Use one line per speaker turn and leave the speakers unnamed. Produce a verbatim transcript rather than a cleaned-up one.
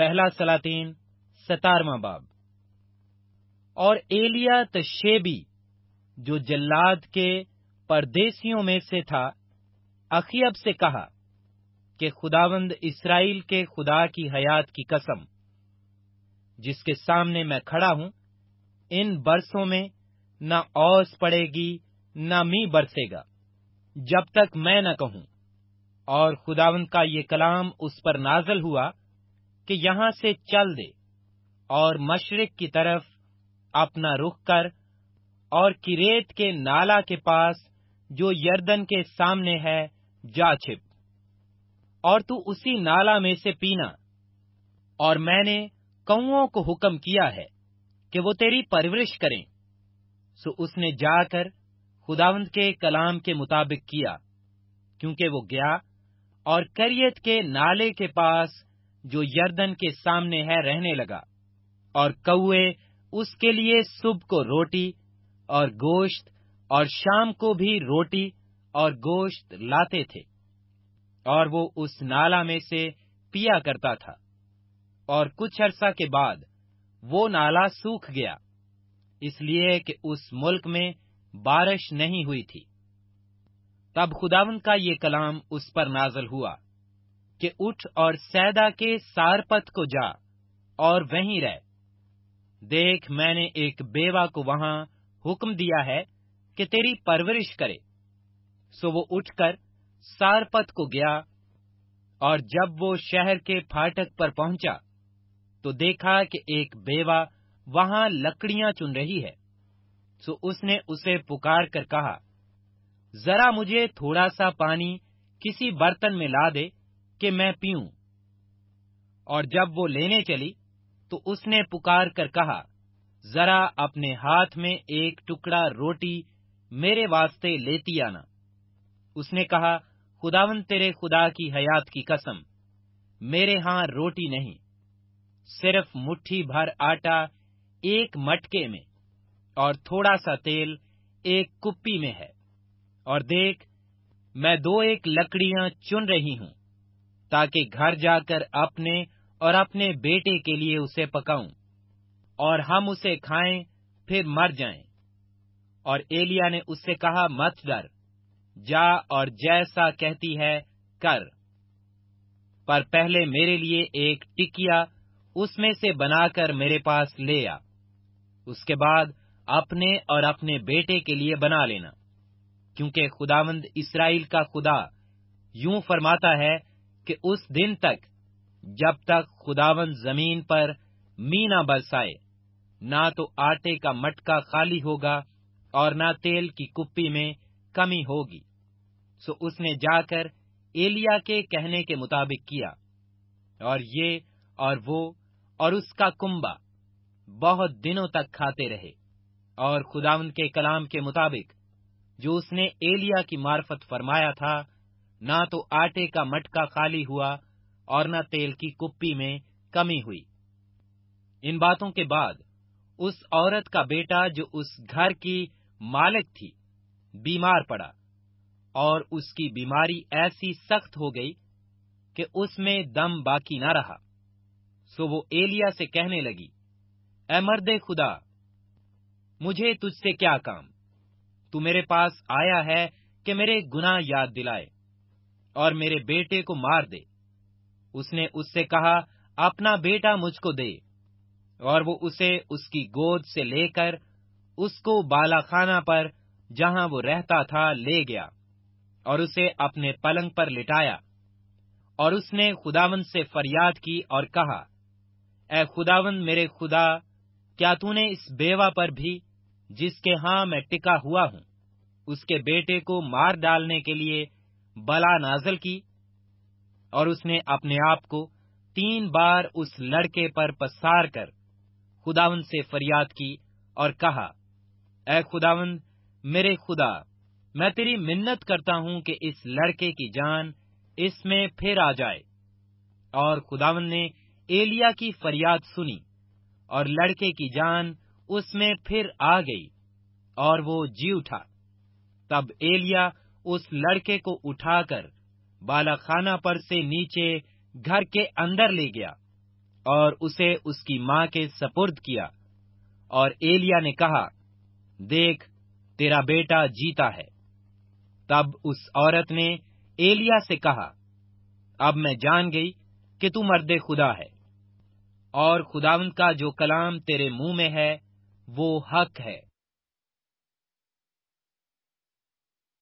پہلا سلاطین ستارواں باب۔ اور ایلیا تشبی جو جلاد کے پردیسیوں میں سے تھا، اخیب سے کہا کہ خداوند اسرائیل کے خدا کی حیات کی قسم، جس کے سامنے میں کھڑا ہوں، ان برسوں میں نہ اوس پڑے گی نہ می برسے گا، جب تک میں نہ کہوں۔ اور خداوند کا یہ کلام اس پر نازل ہوا کہ یہاں سے چل دے اور مشرق کی طرف اپنا رخ کر اور کریت کے نالا کے پاس جو یردن کے سامنے ہے جا چھپ، اور تو اسی نالا میں سے پینا۔ اور میں نے کوں کو حکم کیا ہے کہ وہ تیری پرورش کریں۔ سو اس نے جا کر خداوند کے کلام کے مطابق کیا، کیونکہ وہ گیا اور کریت کے نالے کے پاس جو یردن کے سامنے ہے رہنے لگا، اور کوے اس کے لیے صبح کو روٹی اور گوشت اور شام کو بھی روٹی اور گوشت لاتے تھے، اور وہ اس نالا میں سے پیا کرتا تھا۔ اور کچھ عرصہ کے بعد وہ نالا سوکھ گیا، اس لیے کہ اس ملک میں بارش نہیں ہوئی تھی۔ تب خداوند کا یہ کلام اس پر نازل ہوا کہ اٹھ اور سیدا کے سارپت کو جا اور وہیں رہ۔ دیکھ، میں نے ایک بیوہ کو وہاں حکم دیا ہے کہ تیری پرورش کرے۔ سو وہ اٹھ کر سارپت کو گیا، اور جب وہ شہر کے پھاٹک پر پہنچا تو دیکھا کہ ایک بیوہ وہاں لکڑیاں چن رہی ہے۔ سو اس نے اسے پکار کر کہا، ذرا مجھے تھوڑا سا پانی کسی برتن میں لا دے کہ میں پیوں۔ اور جب وہ لینے چلی تو اس نے پکار کر کہا، ذرا اپنے ہاتھ میں ایک ٹکڑا روٹی میرے واسطے لیتی آنا۔ اس نے کہا، خداوند تیرے خدا کی حیات کی قسم، میرے ہاں روٹی نہیں، صرف مٹھی بھر آٹا ایک مٹکے میں اور تھوڑا سا تیل ایک کپی میں ہے۔ اور دیکھ، میں دو ایک لکڑیاں چن رہی ہوں، تاکہ گھر جا کر اپنے اور اپنے بیٹے کے لیے اسے پکاؤں، اور ہم اسے کھائیں پھر مر جائیں۔ اور ایلیا نے اس سے کہا، مت ڈر، جا اور جیسا کہتی ہے کر، پر پہلے میرے لیے ایک ٹکیا اس میں سے بنا کر میرے پاس لے آ، اس کے بعد اپنے اور اپنے بیٹے کے لیے بنا لینا، کیونکہ خداوند اسرائیل کا خدا یوں فرماتا ہے کہ اس دن تک جب تک خداوند زمین پر می نہ برسائے، نہ تو آٹے کا مٹکا خالی ہوگا اور نہ تیل کی کپی میں کمی ہوگی۔ سو اس نے جا کر ایلیا کے کہنے کے مطابق کیا، اور یہ اور وہ اور اس کا کنبہ بہت دنوں تک کھاتے رہے۔ اور خداوند کے کلام کے مطابق جو اس نے ایلیا کی معرفت فرمایا تھا، نہ تو آٹے کا مٹکا خالی ہوا اور نہ تیل کی کپی میں کمی ہوئی۔ ان باتوں کے بعد اس عورت کا بیٹا جو اس گھر کی مالک تھی بیمار پڑا، اور اس کی بیماری ایسی سخت ہو گئی کہ اس میں دم باقی نہ رہا۔ سو وہ ایلیا سے کہنے لگی، اے مرد خدا، مجھے تجھ سے کیا کام؟ تو میرے پاس آیا ہے کہ میرے گناہ یاد دلائے اور میرے بیٹے کو مار دے۔ اس نے اس سے کہا، اپنا بیٹا مجھ کو دے۔ اور وہ اسے اس کی گود سے لے کر اس کو بالا خانہ پر جہاں وہ رہتا تھا لے گیا، اور اسے اپنے پلنگ پر لٹایا۔ اور اس نے خداوند سے فریاد کی اور کہا، اے خداوند میرے خدا، کیا تو نے اس بیوہ پر بھی جس کے ہاں میں ٹکا ہوا ہوں، اس کے بیٹے کو مار ڈالنے کے لیے بلا نازل کی؟ اور اس نے اپنے آپ کو تین بار اس لڑکے پر پسار کر خداوند سے فریاد کی اور کہا، اے خداوند میرے خدا، میں تیری منت کرتا ہوں کہ اس لڑکے کی جان اس میں پھر آ جائے۔ اور خداوند نے ایلیا کی فریاد سنی، اور لڑکے کی جان اس میں پھر آ گئی، اور وہ جی اٹھا۔ تب ایلیا اس لڑکے کو اٹھا کر بالا خانہ پر سے نیچے گھر کے اندر لے گیا، اور اسے اس کی ماں کے سپرد کیا، اور ایلیا نے کہا، دیکھ تیرا بیٹا جیتا ہے۔ تب اس عورت نے ایلیا سے کہا، اب میں جان گئی کہ تو مرد خدا ہے، اور خداوند کا جو کلام تیرے منہ میں ہے وہ حق ہے۔